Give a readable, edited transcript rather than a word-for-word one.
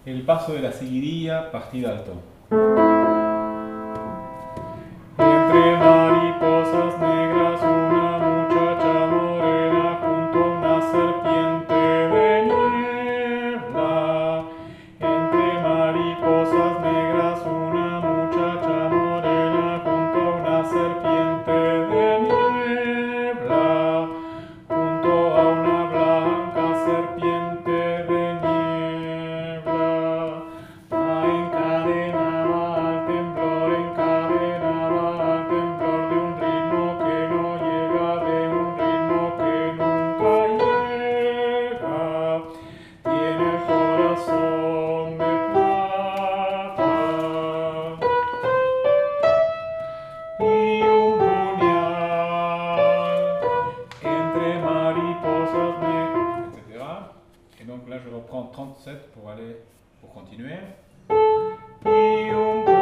El paso de la seguiría, partida alto. Entre mariposas negras, una muchacha morena junto a una serpiente de niebla. Entre mariposas negras, una muchacha morena junto a una serpiente de niebla. Junto a una blanca serpiente de niebla. Encadenaba al temblor, encadenaba al temblor de un ritmo que no llega, de un ritmo que nunca llega. Tiene el corazón de plata y un puñal entre mariposas negras, Etc. Et donc là, je reprends 37 pour continuer. y un